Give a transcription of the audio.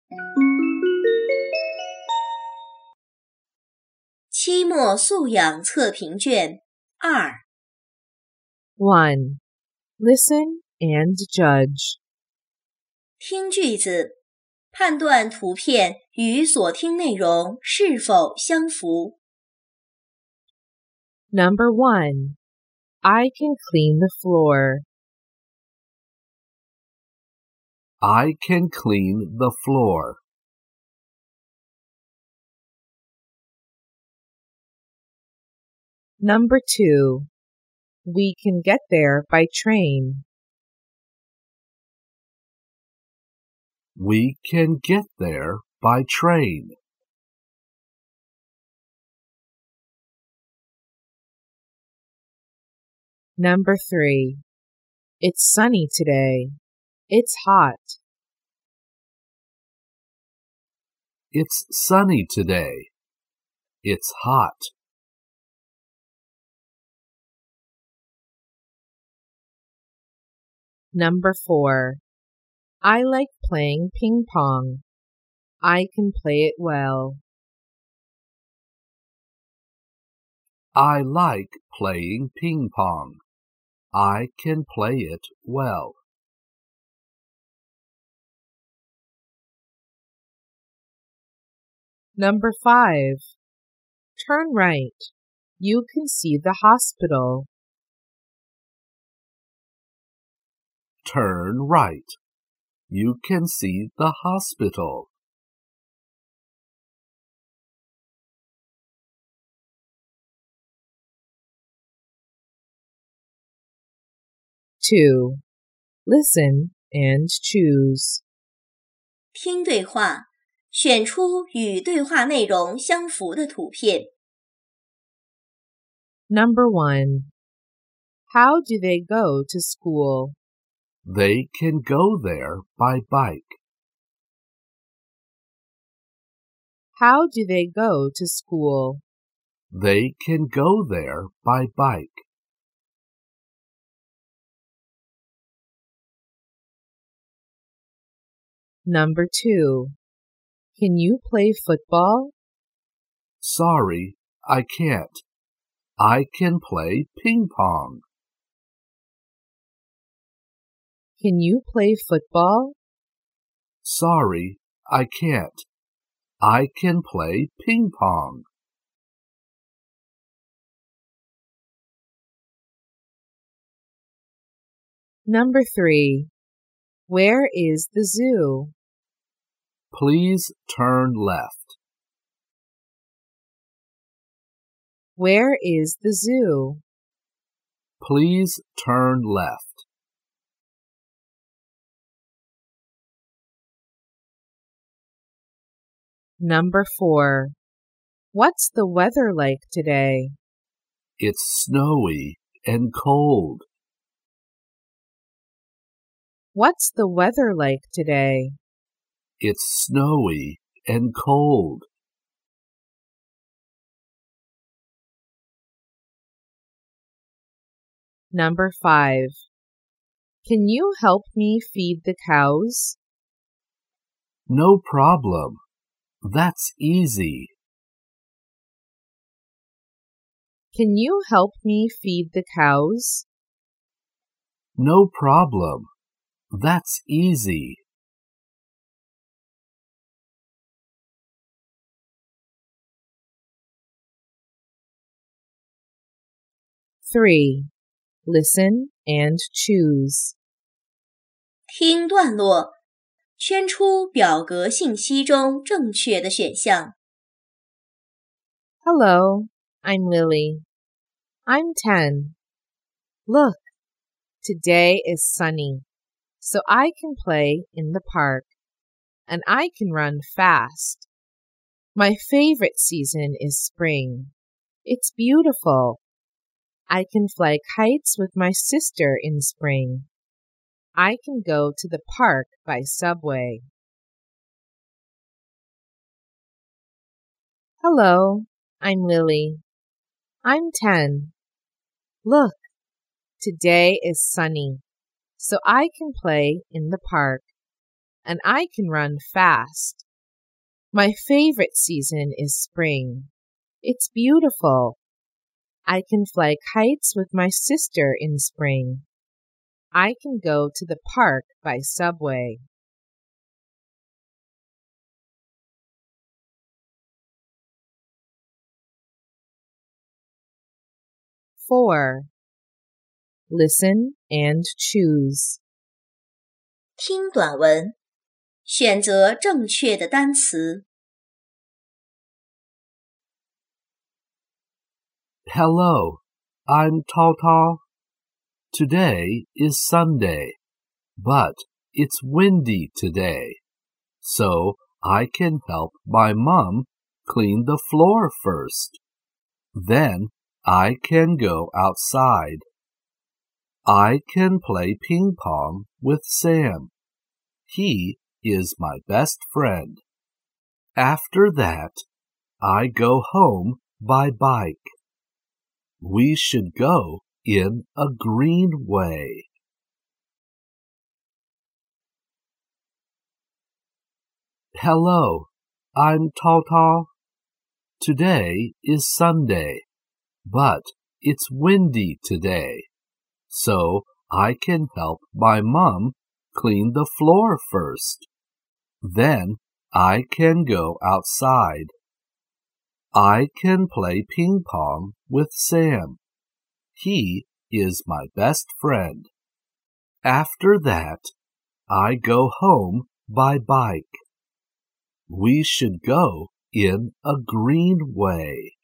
期末素养测评卷2 1. Listen and judge. 听句子，判断图片与所听内容是否相符。 Number 1. I can clean the floor. I can clean the floor. Number 2. We can get there by train. We can get there by train. Number 3. It's sunny today. It's hot. It's sunny today. It's hot. Number 4. I like playing ping pong. I can play it well. I like playing ping pong. I can play it well. Number 5. Turn right. You can see the hospital. Turn right. You can see the hospital. Two. Listen and choose. 听对话，选出与对话内容相符的图片。 Number 1. How do they go to school? They can go there by bike. How do they go to school? They can go there by bike. Number 2. Can you play football? Sorry, I can't. I can play ping pong. Can you play football? Sorry, I can't. I can play ping pong. Number 3. Where is the zoo? Please turn left. Where is the zoo? Please turn left. Number 4. What's the weather like today? It's snowy and cold. What's the weather like today? It's snowy and cold. Number 5. Can you help me feed the cows? No problem. That's easy. Can you help me feed the cows? No problem. That's easy. Three. Listen and choose. 听段落，圈出表格信息中正确的选项。 Hello, I'm Lily. I'm 10. Look, today is sunny, so I can play in the park, and I can run fast. My favorite season is spring. It's beautiful. I can fly kites with my sister in spring. I can go to the park by subway. Hello, I'm Lily. I'm 10. Look, today is sunny, so I can play in the park, and I can run fast. My favorite season is spring. It's beautiful. I can fly kites with my sister in spring. I can go to the park by subway. Four. Listen and choose. 听短文，选择正确的单词。 Hello, I'm Tao. Today is Sunday, but it's windy today, so I can help my mom clean the floor first. Then I can go outside. I can play ping pong with Sam. He is my best friend. After that, I go home by bike. We should go in a green way. Hello, I'm Tao. Today is Sunday, but it's windy today, so I can help my mom clean the floor first. Then I can go outside. I can play ping pong with Sam. He is my best friend. After that, I go home by bike. We should go in a green way.